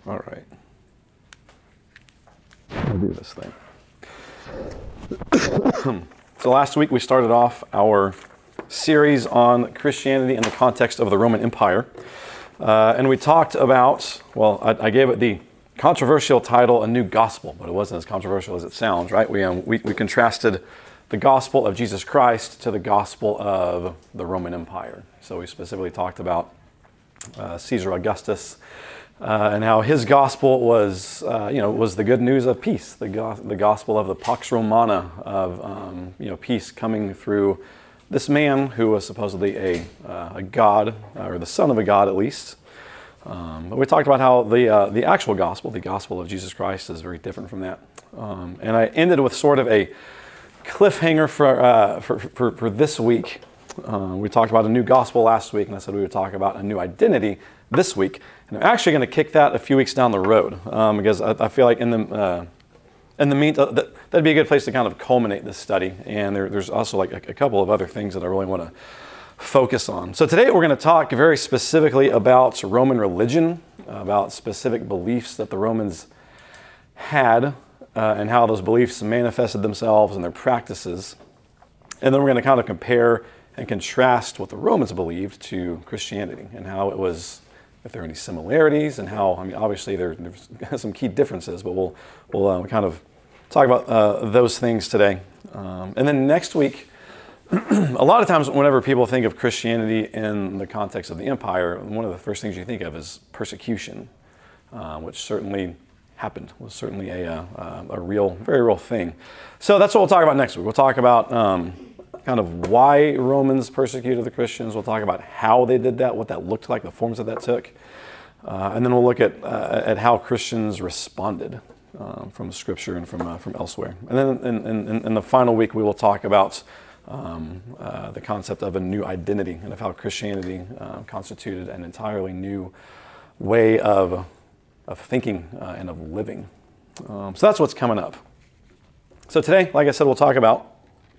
All right. I'll do this thing. So last week we started off our series on Christianity in the context of the Roman Empire. And we talked about, I gave it the controversial title, A New Gospel, but it wasn't as controversial as it sounds, right? We contrasted the gospel of Jesus Christ to the gospel of the Roman Empire. So we specifically talked about Caesar Augustus and how his gospel was, was the good news of peace, the gospel of the Pax Romana, of peace coming through this man who was supposedly a god, or the son of a god at least. But we talked about how the actual gospel, the gospel of Jesus Christ, is very different from that. And I ended with sort of a cliffhanger for this week. We talked about a new gospel last week, and I said we would talk about a new identity this week. And I'm actually going to kick that a few weeks down the road because I feel like in the meantime, that'd be a good place to kind of culminate this study. And there's also like a couple of other things that I really want to focus on. So today we're going to talk very specifically about Roman religion, about specific beliefs that the Romans had, and how those beliefs manifested themselves in their practices. And then we're going to kind of compare and contrast what the Romans believed to Christianity and how it was, if there are any similarities, and how, obviously there's some key differences, but we'll kind of talk about those things today. And then next week, a lot of times whenever people think of Christianity in the context of the empire, one of the first things you think of is persecution, which certainly happened, was certainly a very real thing. So that's what we'll talk about next week. We'll talk about kind of why Romans persecuted the Christians. We'll talk about how they did that, what that looked like, the forms that took. And then we'll look at how Christians responded from Scripture and from elsewhere. And then in the final week, we will talk about the concept of a new identity and of how Christianity constituted an entirely new way of thinking and of living. So that's what's coming up. So today, like I said, we'll talk about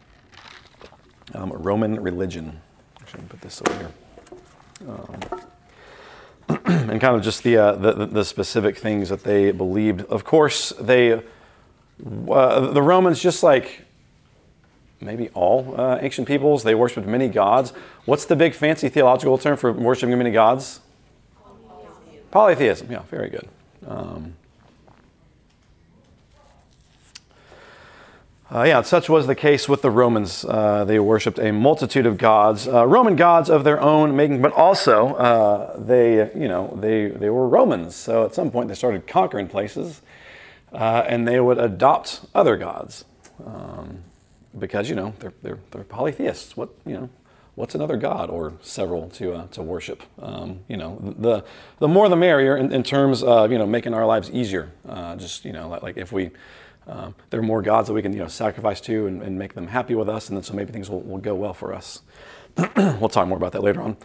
Roman religion. Actually, put this over here. And kind of just the specific things that they believed. Of course, the Romans, just like maybe all ancient peoples, they worshipped many gods. What's the big fancy theological term for worshiping many gods? Polytheism. Yeah, very good. Such was the case with the Romans. They worshipped a multitude of gods, Roman gods of their own making, but also they were Romans. So at some point they started conquering places, and they would adopt other gods because they're polytheists. What's another god or several to worship? The more the merrier in terms of making our lives easier. Like if we. There are more gods that we can, sacrifice to and make them happy with us, and then so maybe things will go well for us. We'll talk more about that later on.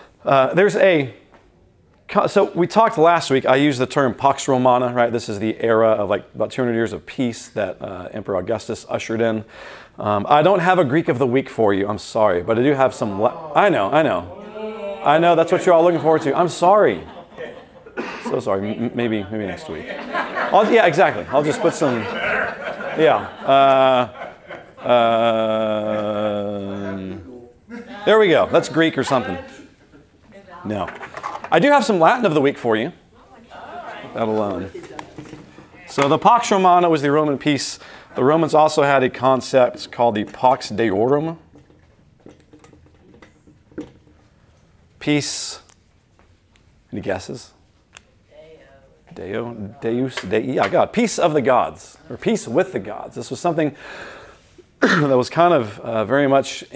So we talked last week, I used the term Pax Romana, right? This is the era of about 200 years of peace that Emperor Augustus ushered in. I don't have a Greek of the week for you, I'm sorry, but I do have some, I know, that's what you're all looking forward to. I'm sorry. So sorry, maybe next week. Exactly. I'll just put some, there we go. That's Greek or something. No. I do have some Latin of the week for you. That'll, So the Pax Romana was the Roman peace. The Romans also had a concept called the Pax Deorum. Peace. Any guesses? Deus, Dei, God. Peace of the gods, or peace with the gods. This was something that was kind of very much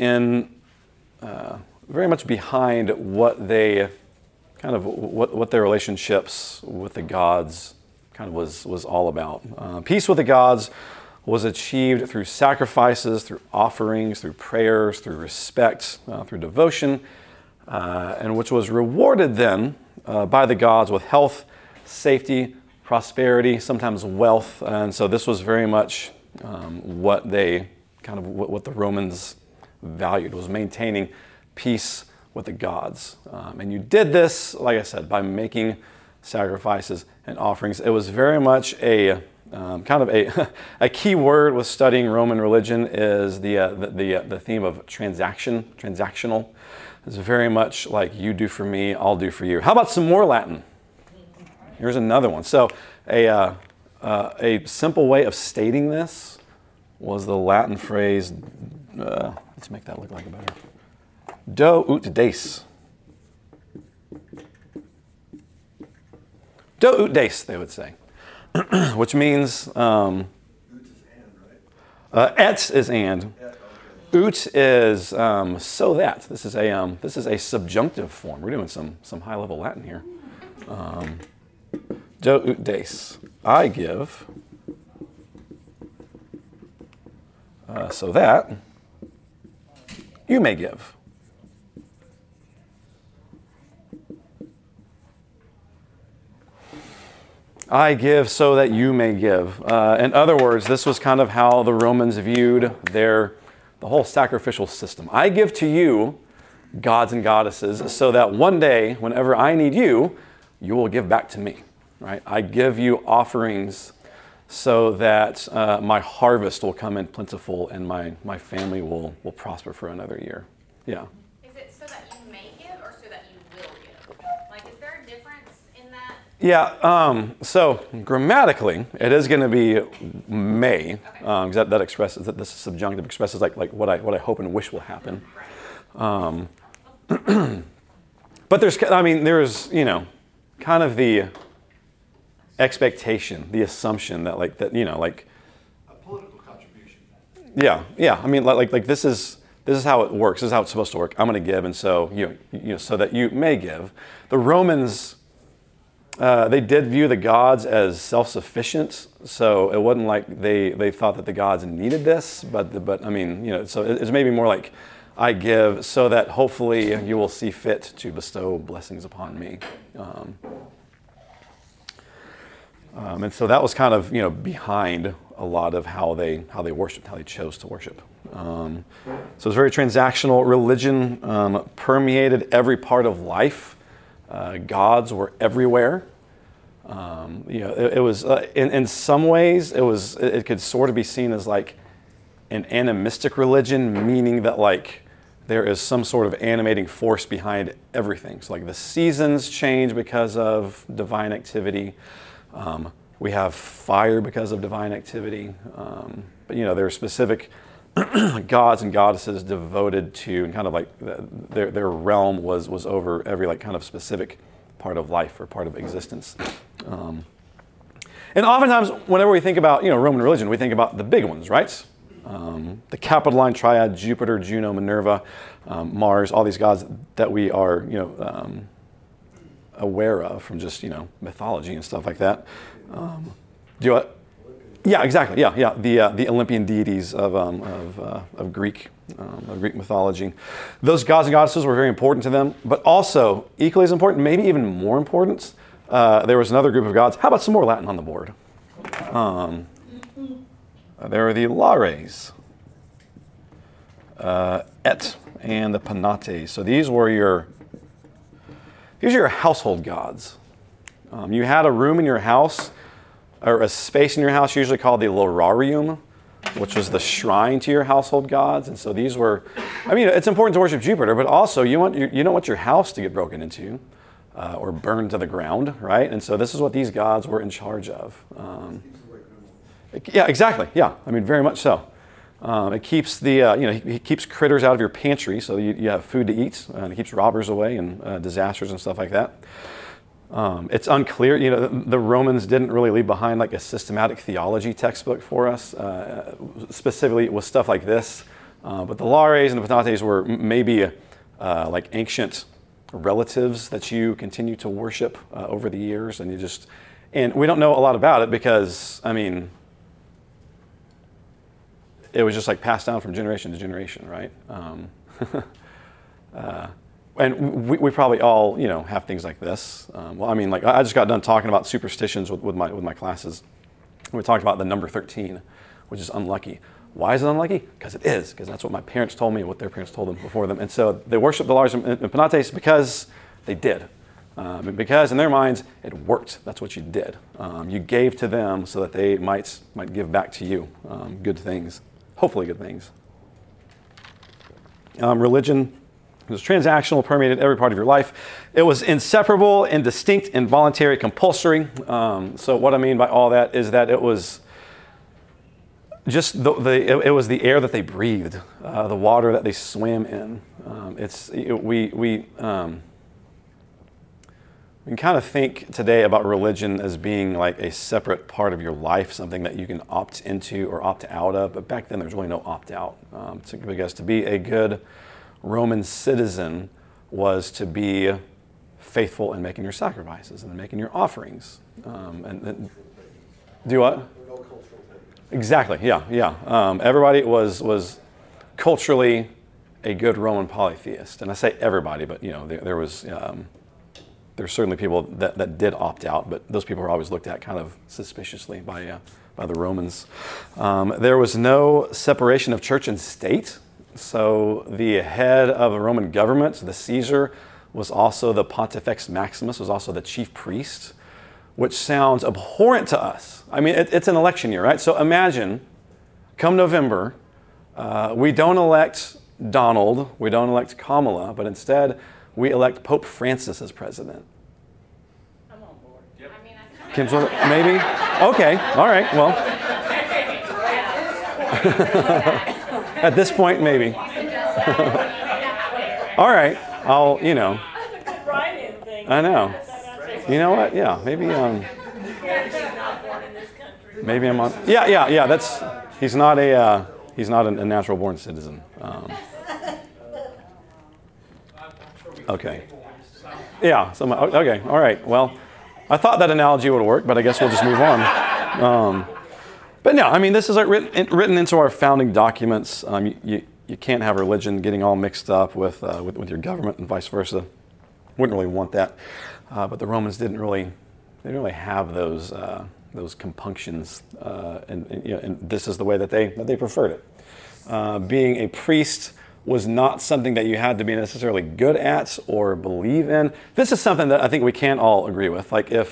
behind what they, what their relationships with the gods kind of was all about. Peace with the gods was achieved through sacrifices, through offerings, through prayers, through respect, through devotion, and which was rewarded then by the gods with health, safety, prosperity, sometimes wealth. And so this was very much what the Romans valued, was maintaining peace with the gods. And you did this, like I said, by making sacrifices and offerings. It was very much a kind of a key word with studying Roman religion is the theme of transactional. It's very much like you do for me, I'll do for you. How about some more Latin? Here's another one. So a simple way of stating this was the Latin phrase, let's make that look like a better, do ut des. Do ut des, they would say, which means et is and. Ut is so that. This is a subjunctive form. We're doing some high level Latin here. Do ut des. I give so that you may give. I give so that you may give. In other words, this was kind of how the Romans viewed the whole sacrificial system. I give to you, gods and goddesses, so that one day, whenever I need you, you will give back to me. Right? I give you offerings so that my harvest will come in plentiful and my family will prosper for another year. Yeah. Is it so that you may give or so that you will give? Like, is there a difference in that? Yeah. So grammatically, it is going to be may, because that expresses that this subjunctive expresses like what I hope and wish will happen. But there's kind of the expectation, the assumption that like a political contribution. Yeah. I mean, like this is how it works. This is how it's supposed to work. I'm going to give, and so so that you may give. The Romans, they did view the gods as self-sufficient, so it wasn't like they thought that the gods needed this. But I mean, so it's maybe more like I give so that hopefully you will see fit to bestow blessings upon me. And so that was kind of behind a lot of how they worshipped, how they chose to worship. So it's very transactional. Religion permeated every part of life. Gods were everywhere. It was in some ways it could sort of be seen as like an animistic religion, meaning that like there is some sort of animating force behind everything. So like the seasons change because of divine activity. We have fire because of divine activity. But there are specific gods and goddesses devoted to, and kind of like their realm was over every like kind of specific part of life or part of existence. And oftentimes, whenever we think about Roman religion, we think about the big ones, right? The Capitoline Triad: Jupiter, Juno, Minerva, Mars, all these gods that we are aware of from just mythology and stuff like that. Yeah, exactly. Yeah. The Olympian deities of Greek mythology. Those gods and goddesses were very important to them, but also equally as important, maybe even more important, there was another group of gods. How about some more Latin on the board? There are the Lares, Et, and the Penates. So these were your household gods. You had a room in your house, or a space in your house, usually called the Lorarium, which was the shrine to your household gods. And so these were, it's important to worship Jupiter, but also you don't want your house to get broken into or burned to the ground, right? And so this is what these gods were in charge of. Yeah, exactly. Yeah, very much so. It keeps he keeps critters out of your pantry, so you have food to eat, and it keeps robbers away and disasters and stuff like that. It's unclear, the Romans didn't really leave behind like a systematic theology textbook for us, specifically with stuff like this. But the Lares and the Penates were maybe like ancient relatives that you continue to worship over the years, and we don't know a lot about it because, it was just like passed down from generation to generation, right? And we probably all, have things like this. I just got done talking about superstitions with my classes. We talked about the number 13, which is unlucky. Why is it unlucky? Because it is, because that's what my parents told me and what their parents told them before them. And so they worship the Lares and Penates because they did. Because in their minds, it worked. That's what you did. You gave to them so that they might give back to you good things, hopefully good things. Religion was transactional, permeated every part of your life. It was inseparable, indistinct, involuntary, compulsory. So what I mean by all that is that it was just it was the air that they breathed, the water that they swam in. We can kind of think today about religion as being like a separate part of your life, something that you can opt into or opt out of. But back then, there's really no opt out. Because to be a good Roman citizen was to be faithful in making your sacrifices and making your offerings. Do what? Exactly. Yeah. Everybody was culturally a good Roman polytheist, and I say everybody, but there's certainly people that did opt out, but those people were always looked at kind of suspiciously by the Romans. There was no separation of church and state, so the head of the Roman government, the Caesar, was also the Pontifex Maximus, was also the chief priest, which sounds abhorrent to us. I mean, it's an election year, right? So imagine, come November, we don't elect Donald, we don't elect Kamala, but instead we elect Pope Francis as president. I'm on board. Yep. I mean, Kim's maybe? Okay, all right, well. At this point, maybe. All right, I'll. I know. You know what? Yeah, maybe. Maybe I'm on. Yeah. That's. He's not a natural-born citizen. Okay. Yeah. Okay. All right. Well, I thought that analogy would work, but I guess we'll just move on. But no, I mean, this is like written into our founding documents. You can't have religion getting all mixed up with your government and vice versa. Wouldn't really want that. But the Romans didn't really have those compunctions, and this is the way that they preferred it. Being a priest was not something that you had to be necessarily good at or believe in. This is something that I think we can all agree with. Like if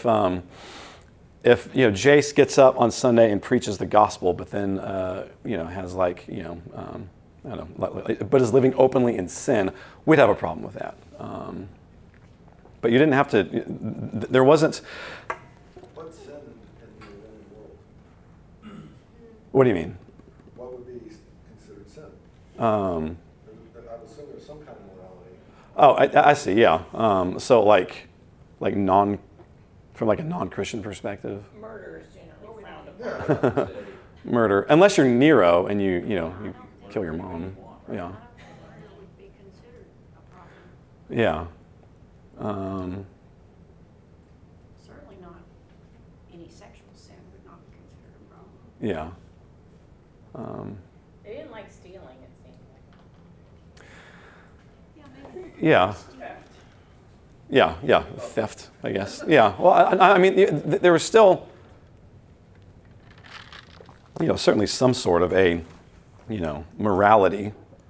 Jace gets up on Sunday and preaches the gospel, but then has I don't know, but is living openly in sin, we'd have a problem with that. But you didn't have to. There wasn't. What's sin in the Roman world? What do you mean? What would be considered sin? I would assume there's some kind of morality. Oh, I see. Yeah. So like from like a non-Christian perspective. murder is frowned upon. Yeah. Murder, unless you're Nero and you kill your mom. Yeah. Would be considered a problem. Yeah. Certainly not any sexual sin would not be considered a problem. Yeah. They didn't like stealing, it seemed like. Yeah, maybe. Yeah. Theft. Yeah. Theft, I guess. Yeah. Well, I mean, there was still, certainly some sort of a, morality.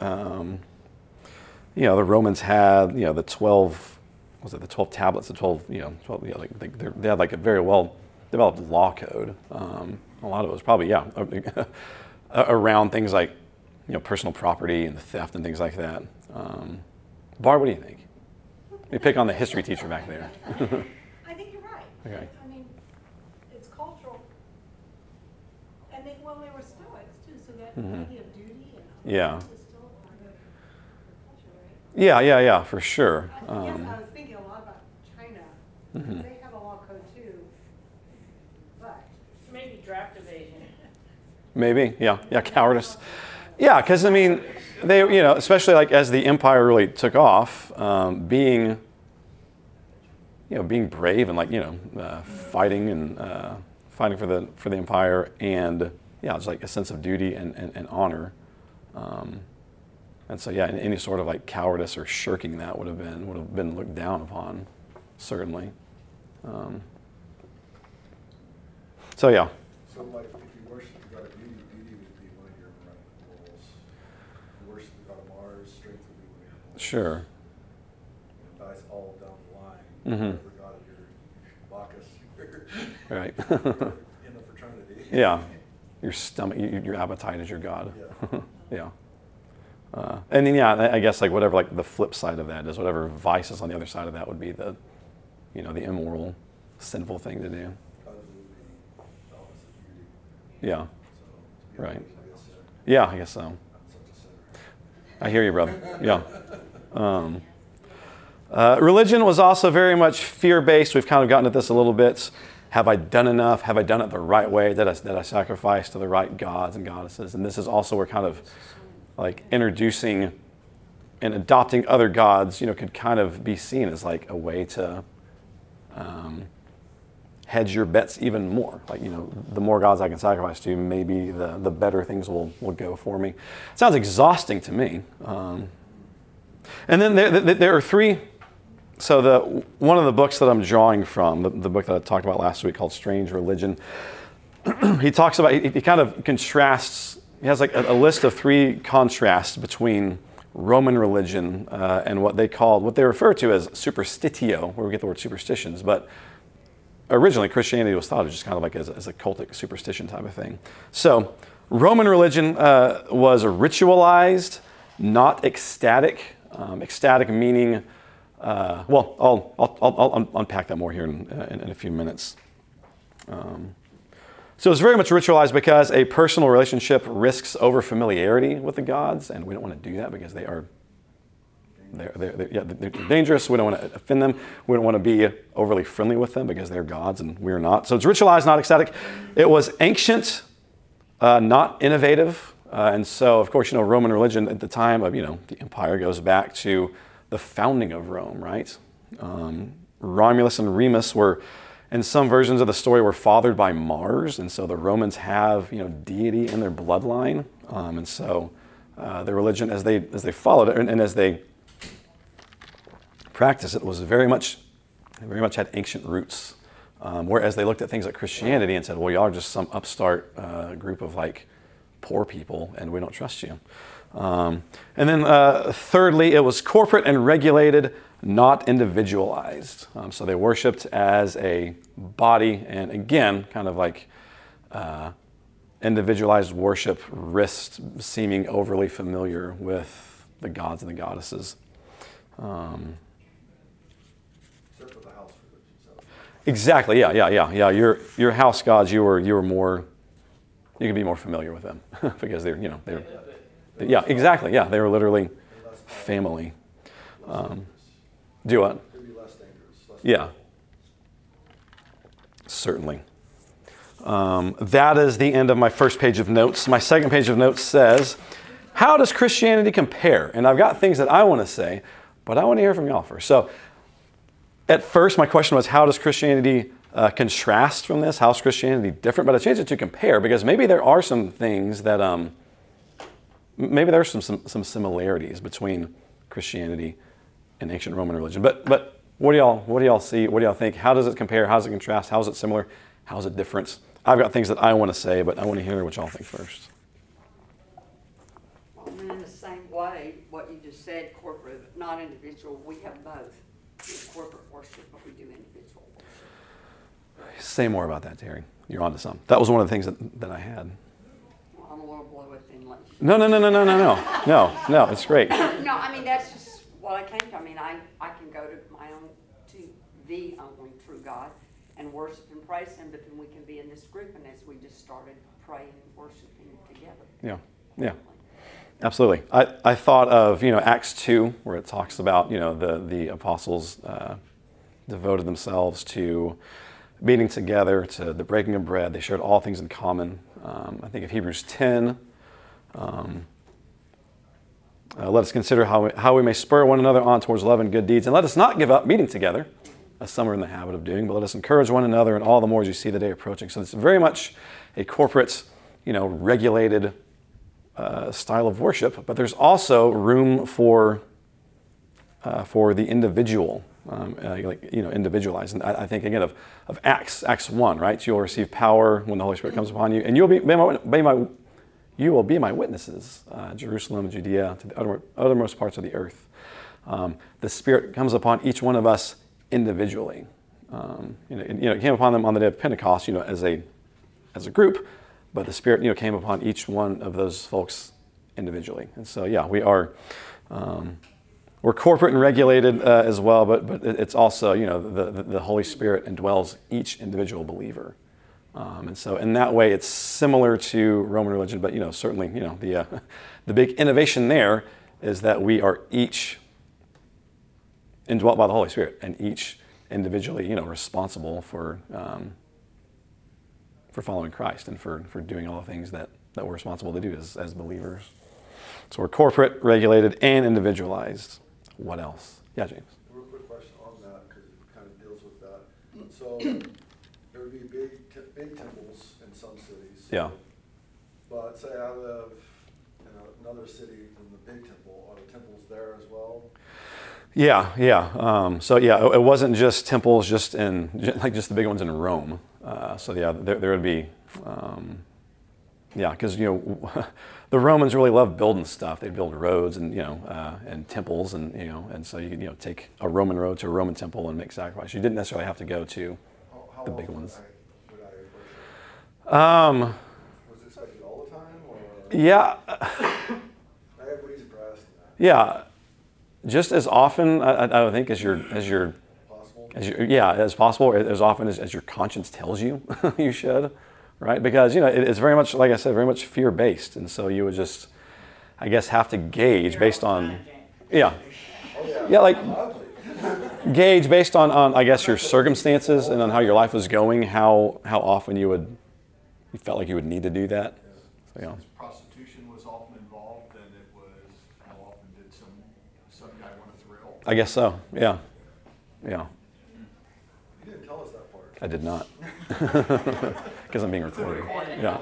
The Romans had, the 12. Was it the 12 tablets? The 12. They had like a very well developed law code. A lot of it was probably around things like, personal property and theft and things like that. Barb, what do you think? You pick on the history teacher back there. I think you're right. Okay. I mean, it's cultural. And they were Stoics too, so that idea of duty and all Yeah. that was still part of the culture, right? Yeah, for sure. I was thinking a lot about China. They have a law code too, but Maybe draft evasion. Maybe, yeah, cowardice. Yeah, because I mean, they, especially like as the empire really took off, being brave and fighting for the empire, and it's like a sense of duty and honor, and so any sort of like cowardice or shirking that would have been looked down upon, certainly. So yeah. So like, if you worship the god of beauty, beauty would be one of your morals. If you worship the god of Mars, strength would be one of your morals. Sure. That's all down the line. Whatever god of your Bacchus, Right. in the fraternity. Yeah. Your stomach, your appetite is your god. Yeah. Yeah. And then, yeah, I guess like whatever, like the flip side of that is whatever vice is on the other side of that would be the, the immoral, sinful thing to do. God would be the opposite of beauty. Yeah. So, to be Right. honest, I guess, Yeah, I guess so. I'm such a sinner. I hear you, brother. Yeah. Religion was also very much fear-based. We've kind of gotten at this a little bit. Have I done enough? Have I done it the right way? Did I sacrifice to the right gods and goddesses? And this is also where kind of like introducing and adopting other gods, could kind of be seen as like a way to hedge your bets even more. Like, the more gods I can sacrifice to, maybe the better things will go for me. It sounds exhausting to me. And then there are three. So one of the books that I'm drawing from, the book that I talked about last week called Strange Religion, he talks about, he kind of contrasts, he has like a list of three contrasts between Roman religion and what they refer to as superstitio, where we get the word superstitions. But originally Christianity was thought of just kind of like as a cultic superstition type of thing. So Roman religion was ritualized, not ecstatic. Ecstatic meaning, I'll unpack that more here in a few minutes. So it's very much ritualized because a personal relationship risks over familiarity with the gods, and we don't want to do that because they're dangerous. We don't want to offend them. We don't want to be overly friendly with them because they're gods and we're not. So it's ritualized, not ecstatic. It was ancient, not innovative. And so, of course, Roman religion at the time of, the empire goes back to the founding of Rome, right? Romulus and Remus were, in some versions of the story, were fathered by Mars. And so the Romans have, deity in their bloodline. And so their religion, as they followed it and as they practiced it, was very much had ancient roots. Whereas they looked at things like Christianity and said, well, y'all are just some upstart group of like poor people, and we don't trust you. And then thirdly, it was corporate and regulated, not individualized. So they worshipped as a body, and again, kind of like individualized worship risked seeming overly familiar with the gods and the goddesses. Except for the house religion. So. Exactly, yeah. Your house gods, you were more. You can be more familiar with them because they're exactly. Yeah, they were literally family. Do what? Could be less dangerous. Yeah. Certainly. That is the end of my first page of notes. My second page of notes says, how does Christianity compare? And I've got things that I want to say, but I want to hear from y'all first. So at first, my question was, how does Christianity contrast from this? How's Christianity different? But I changed it to compare because maybe there are some things that, maybe there are some similarities between Christianity and ancient Roman religion. But what do y'all see? What do y'all think? How does it compare? How does it contrast? How is it similar? How is it different? I've got things that I want to say, but I want to hear what y'all think first. Well, and in the same way, what you just said, corporate, not individual, we have both. We have corporate worship, but we do individual worship. Say more about that, Terry. You're onto something. That was one of the things that I had. Well, I'm a little below it thin like you. No, it's great. No, I mean, that's just what I came to. I mean, I can go to the only true God and worship and praise Him, but then we can be in this group, and as we just started praying and worshiping together. Yeah. Absolutely. I thought of, Acts 2, where it talks about, the apostles devoted themselves to meeting together, to the breaking of bread. They shared all things in common. I think of Hebrews 10. Let us consider how we may spur one another on towards love and good deeds. And let us not give up meeting together, as some are in the habit of doing, but let us encourage one another, and all the more as you see the day approaching. So it's very much a corporate, regulated style of worship, but there's also room for the individual, individualized. And I think again of Acts 1, right? You'll receive power when the Holy Spirit comes upon you, and you will be my witnesses, Jerusalem, Judea, to the uttermost parts of the earth. The Spirit comes upon each one of us individually. It came upon them on the day of Pentecost, as a group, but the Spirit, came upon each one of those folks individually. And so, yeah, we're corporate and regulated as well, but it's also, the Holy Spirit indwells each individual believer. And so in that way, it's similar to Roman religion, but, certainly, the big innovation there is that we are each indwelt by the Holy Spirit and each individually, responsible for following Christ and for doing all the things that we're responsible to do as believers. So we're corporate, regulated, and individualized. What else? Yeah, James. Real quick question on that, because it kind of deals with that. So there would be big temples in some cities. Yeah. But say I live in another city than the big temple. Are the temples there as well? Yeah. It wasn't just temples, just the big ones in Rome. There would be, because the Romans really loved building stuff. They'd build roads and and temples and so you could take a Roman road to a Roman temple and make sacrifice. You didn't necessarily have to go to the big ones. Would I worship? Was it expected all the time, or? Yeah. I have reason for asking that. Yeah. Just as often, I would think, as Possible? as possible, as often as your conscience tells you you should, right? Because, it's very much, like I said, very much fear-based. And so you would just, I guess, have to gauge based on, gauge based on, I guess, your circumstances and on how your life was going, how often you felt like you would need to do that. So, Prostitution was often involved, and it was how often did some guy want a thrill? I guess so. Yeah. You didn't tell us that part. I did not, because I'm being recorded. Yeah.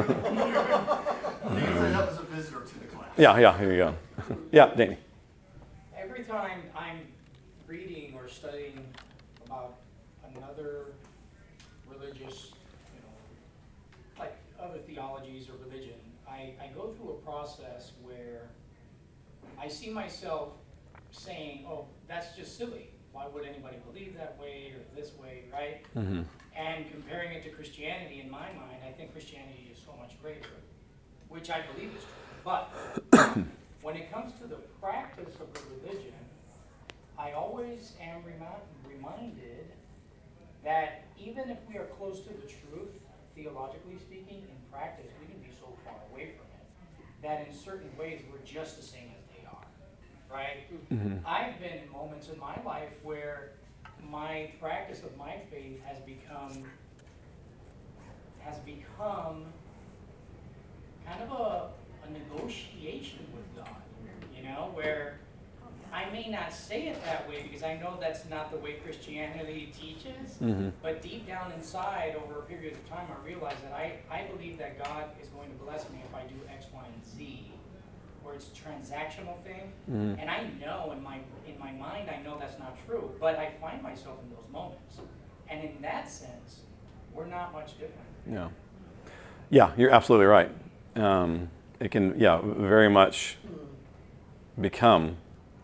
That was a visitor to the class. Yeah. Here you go. Yeah, Danny. Every time I'm reading or studying about another religious, like other theologies or religion, I go through a process where I see myself saying, oh, that's just silly. Why would anybody believe that way or this way, right? Mm-hmm. And comparing it to Christianity, in my mind, I think Christianity is so much greater, which I believe is true. But when it comes to the practice of the religion, I always am reminded that even if we are close to the truth, theologically speaking, in practice, we can be so far away from it that in certain ways we're just the same as they are, right? Mm-hmm. I've been in moments in my life where my practice of my faith has become kind of a negotiation with God, where I may not say it that way because I know that's not the way Christianity teaches, Mm-hmm. but deep down inside, over a period of time, I realize that I believe that God is going to bless me if I do X, Y, and Z, where it's a transactional thing, Mm-hmm. and I know in my mind, I know that's not true, but I find myself in those moments, and in that sense, we're not much different. Yeah, you're absolutely right. It can, very much become,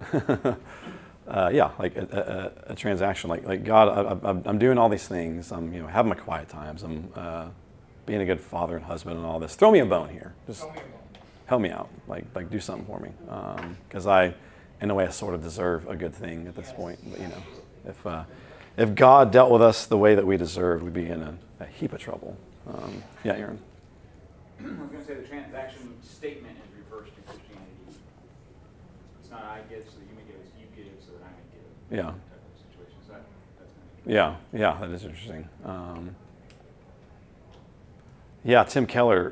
like a transaction. Like God, I'm doing all these things. I'm, having my quiet times. I'm being a good father and husband and all this. Throw me a bone here. Just Tell me about it. help me out. Like do something for me. Because I, in a way, I sort of deserve a good thing at this point. But, if God dealt with us the way that we deserved, we'd be in a heap of trouble. Aaron. I was going to say the transaction statement is reversed in Christianity. It's not I give so that you may give, it's you give so that I may give. Yeah. Type of situation. So that's Yeah, that is interesting. Tim Keller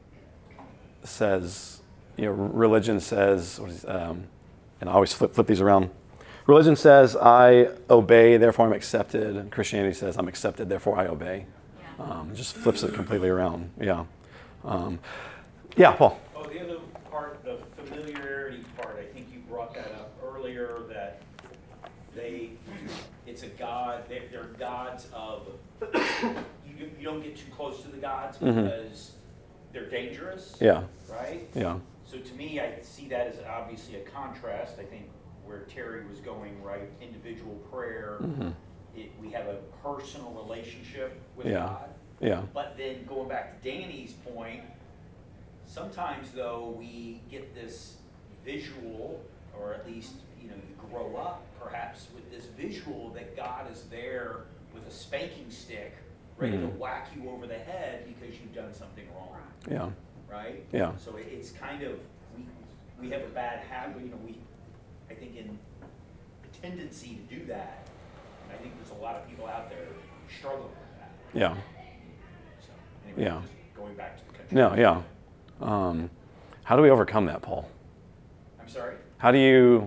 says, religion says, and I always flip these around. Religion says, I obey, therefore I'm accepted. And Christianity says, I'm accepted, therefore I obey. It just flips it completely around. Paul. Oh, the other part, the familiarity part, I think you brought that up earlier, that it's a god, they're gods of, you don't get too close to the gods because they're dangerous. Yeah. Right? Yeah. So to me, I see that as obviously a contrast. I think where Terry was going, right? Individual prayer. We have a personal relationship with Yeah. God. Yeah. But then going back to Danny's point, sometimes though we get this visual, or at least, you grow up perhaps with this visual that God is there with a spanking stick, ready to whack you over the head because you've done something wrong. Yeah. Right? Yeah. So it's kind of, we have a bad habit, I think in the tendency to do that. And I think there's a lot of people out there who struggle with that. Yeah. So anyway, Yeah. just going back to the country. No, yeah. How do we overcome that, Paul? I'm sorry? How do you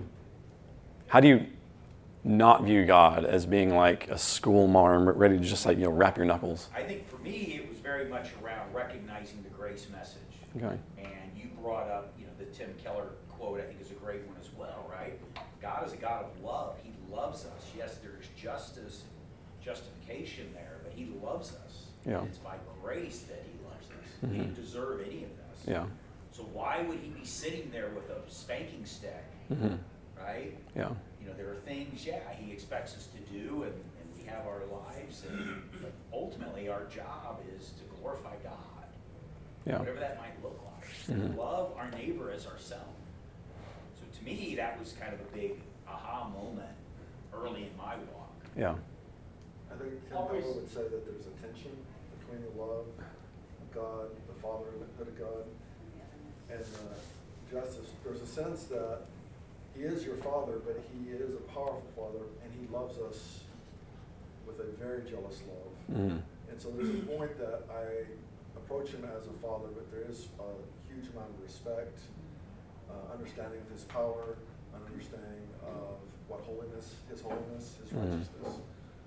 not view God as being like a school marm ready to just like, wrap your knuckles? I think for me, it was very much around recognizing the grace message. Okay. And you brought up, the Tim Keller quote, I think is a great one as well, right? God is a God of love. He loves us. Yes, there's justification there, but he loves us. Yeah. And it's by grace that he loves us. He didn't deserve any of this. Yeah. So why would he be sitting there with a spanking stick, right? Yeah. There are things, he expects us to do, and we have our lives, but ultimately our job is to glorify God, Yeah. whatever that might look like. Love our neighbor as ourselves. So to me, that was kind of a big aha moment early in my walk. Yeah. I think Tim Always- Keller would say that there's a tension between the love of God, the fatherhood of God, and justice. There's a sense that he is your father, but he is a powerful father, and he loves us with a very jealous love. Mm-hmm. And so there's a point that I approach him as a father, but there is a huge amount of respect, understanding of his power, an understanding of what his holiness, his righteousness.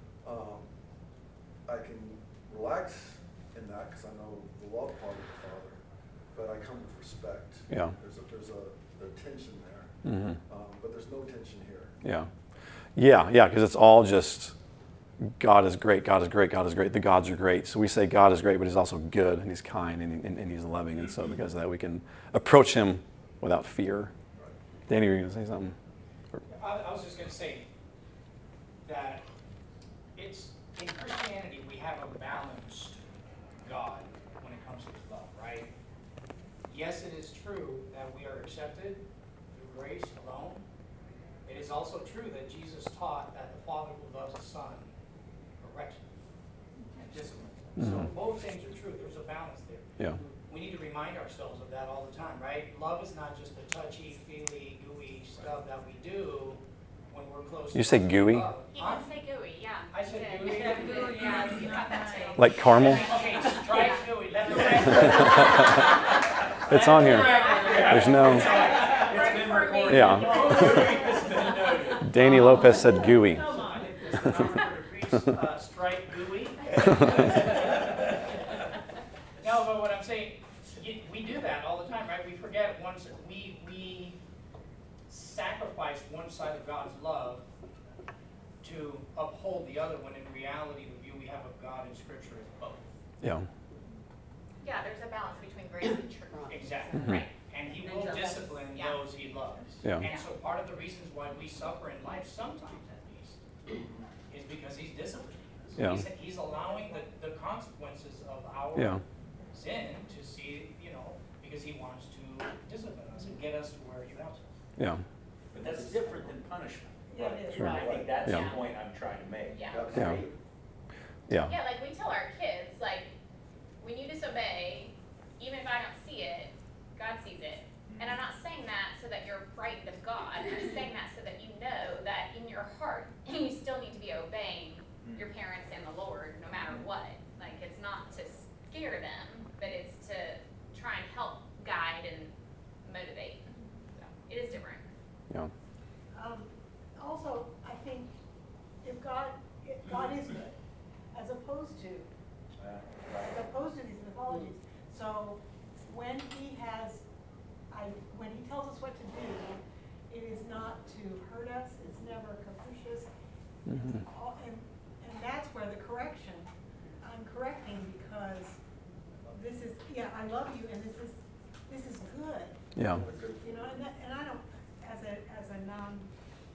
I can relax in that because I know the love part of the father, but I come with respect. Yeah. There's a tension there. But there's no tension here. Yeah. Yeah, because it's all just God is great, God is great, God is great. The gods are great. So we say God is great, but he's also good, and he's kind, and he's loving. And so because of that, we can approach him without fear. Danny, were you going to say something? I was just going to say that it's, in Christianity, we have a balanced God when it comes to love, right? Yes, it is true that we are accepted through grace alone. It is also true that Jesus taught that the Father who loves the Son corrects and disciplines them. So both things are true. There's a balance there. Yeah. We need to remind ourselves of that all the time, right? Love is not just the touchy, feely, gooey stuff that we do when we're close to You say gooey? love. He Huh? did say gooey, yeah. I said He gooey? did. Yeah, you got that too. Like caramel? Okay, strike gooey. Let the record. It's on here. There's no. It's been recorded. Yeah. It's been noted. Danny Lopez said gooey. Come on, it's the Robert Priest, strike gooey. No, but what I'm saying, we do that all the time, right? We forget once we sacrifice one side of God's love to uphold the other, when in reality the view we have of God in Scripture is both. Yeah. Yeah, there's a balance between grace and truth. Exactly. Right. And he will discipline Yeah. those he loves. Yeah. And so part of the reasons why we suffer in life, sometimes at least, is because he's disciplining us. Yeah. He's allowing the consequences of our Yeah. sin to see, because he wants to discipline us and get us to where he wants us. Yeah. But that's different than punishment. Yeah, it is. Sure. I think that's Yeah. the point I'm trying to make. Yeah. Yeah. Yeah. Yeah, like we tell our kids, like, when you disobey, even if I don't see it, God sees it. And I'm not saying that so that you're frightened of God. I'm saying that so that you know that in your heart, you still need to be obeying your parents and the Lord no matter what. Like, it's not to scare them, but it's to try and help guide and motivate. So it is different. Yeah. Also, I think if God is good, as opposed to these mythologies. So when he tells us what to do, it is not to hurt us, it's never capricious. Mm-hmm. And that's where the correction, I'm correcting because this is, I love you and this is good. Yeah. And I don't, as a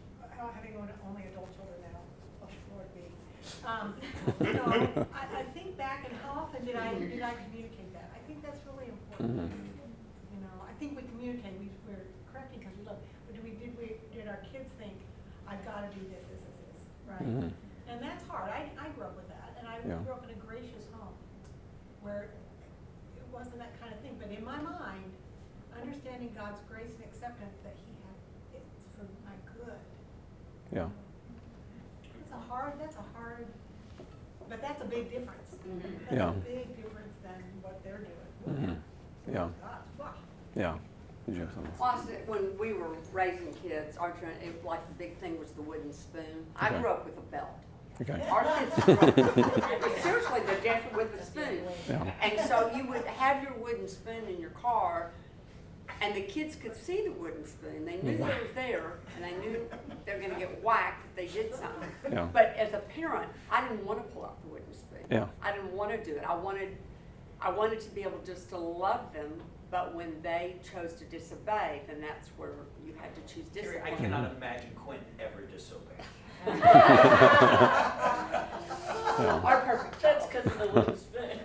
You know, I think back and how often did I communicate that? I think that's really important. You know, I think we communicate, we're correcting because we love, but did our kids think, I've got to do this, right? And that's hard. I grew up with that, and I grew up in a gracious home where it wasn't that kind of thing. But in my mind, understanding God's grace and acceptance that He had, it's for my good. Yeah. That's a hard, but that's a big difference. That's Yeah. a big difference than what they're doing. Yeah. God, wow. Yeah. Did you have something? Well, I said, when we were raising kids, like the big thing was the wooden spoon. I Okay. grew up with a belt. Okay. Our kids grew up, seriously, they're deaf with a spoon. Yeah. And so you would have your wooden spoon in your car, and the kids could see the wooden spoon. They knew it was there, and they knew they were going to get whacked if they did something. Yeah. But as a parent, I didn't want to pull out the wooden spoon. Yeah. I didn't want to do it. I wanted to be able just to love them, but when they chose to disobey, then that's where you had to choose Terry, discipline. I cannot imagine Quentin ever disobeying. Our perfect. That's because of the wooden spoon.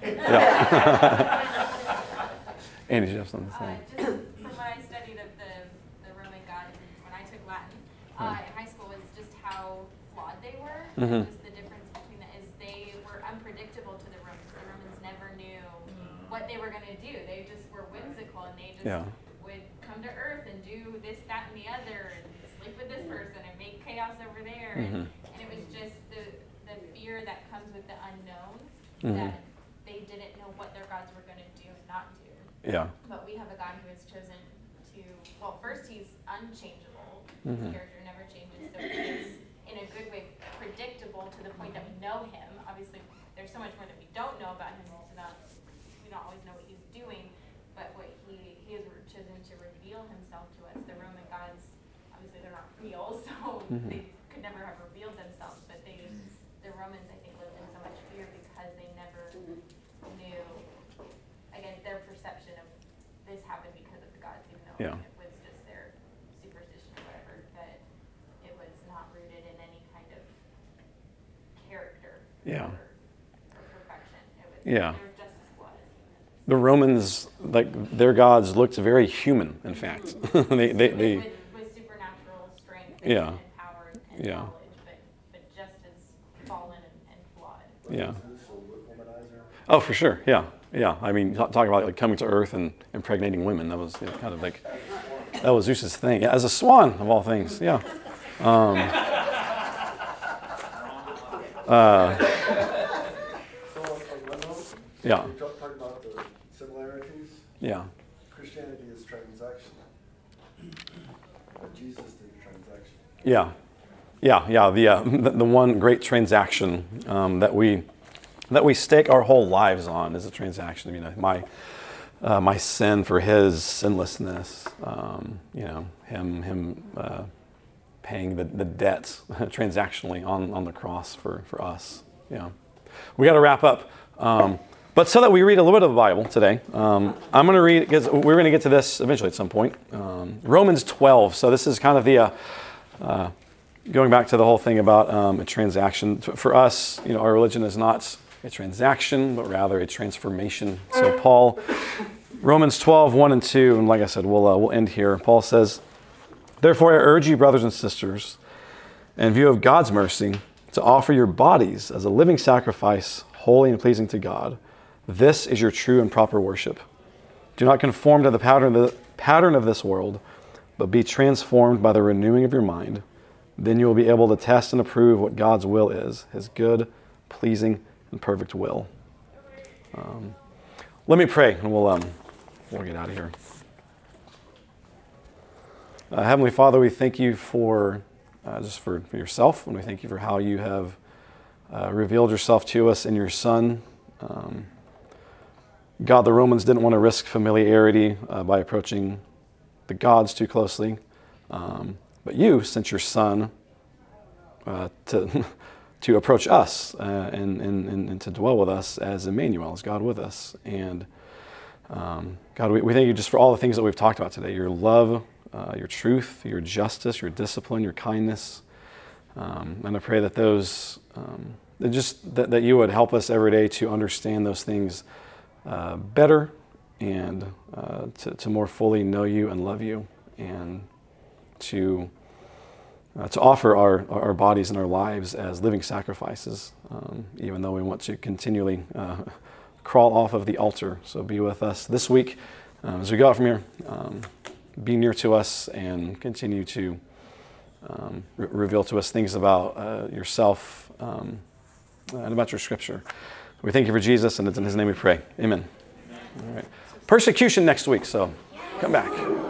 Andy, did you have something to say? Just from what I studied of the Roman gods and when I took Latin in high school was just how flawed they were. Mhm. Just the difference between that is they were unpredictable to the Romans. The Romans never knew what they were going to do. They just were whimsical and they just would come to Earth and do this, that, and the other and sleep with this person and make chaos over there. And it was just the fear that comes with the unknown that they didn't know what their gods were going to do and not do. Yeah. But we have a God who has chosen to, well, first he's unchangeable. His character never changes. So he's, in a good way, predictable to the point that we know him. Obviously, there's so much more that we don't know about him, so that we don't always know what he's doing. But what he has chosen to reveal himself to us. The Roman gods, obviously, they're not real, so they could never have revealed themselves. But the Romans, I think, lived in so much fear because they never knew. Again, their perception of this happened because of the gods, even though it was just their superstition or whatever, but it was not rooted in any kind of character or perfection. It was, they were just as flawed as humans. The Romans, like their gods, looked very human. In fact, they with supernatural strength and power and knowledge, but just as fallen and flawed. Yeah. Zeus a womanizer? Oh, for sure. Yeah. Yeah. I mean, talking about like coming to Earth and impregnating women. That was kind of like that was Zeus's thing. Yeah, as a swan of all things. Yeah. So, one note, Yeah. we talked about the similarities. Yeah. Christianity is transactional. But Jesus did transaction. Yeah. The one great transaction that we stake our whole lives on is a transaction. You know, my sin for His sinlessness. Him paying the debt transactionally on the cross for us. Yeah. We got to wrap up. But so that we read a little bit of the Bible today, I'm going to read, because we're going to get to this eventually at some point, Romans 12. So this is kind of the, going back to the whole thing about a transaction. For us, our religion is not a transaction, but rather a transformation. So Paul, Romans 12, 1 and 2, and like I said, we'll end here. Paul says, "Therefore I urge you, brothers and sisters, in view of God's mercy, to offer your bodies as a living sacrifice, holy and pleasing to God. This is your true and proper worship. Do not conform to the pattern of this world, but be transformed by the renewing of your mind. Then you will be able to test and approve what God's will is, His good, pleasing, and perfect will." Let me pray, and we'll get out of here. Heavenly Father, we thank you for just for yourself, and we thank you for how you have revealed yourself to us in your Son. God, the Romans didn't want to risk familiarity by approaching the gods too closely, but you sent your Son to approach us and to dwell with us as Emmanuel, as God with us. And God, we thank you just for all the things that we've talked about today, your love, your truth, your justice, your discipline, your kindness. And I pray that those just that you would help us every day to understand those things better and to more fully know you and love you, and to offer our bodies and our lives as living sacrifices, even though we want to continually crawl off of the altar. So be with us this week as we go out from here. Be near to us and continue to reveal to us things about yourself and about your Scripture. We thank you for Jesus, and it's in His name we pray. Amen. All right. Persecution next week, so come back.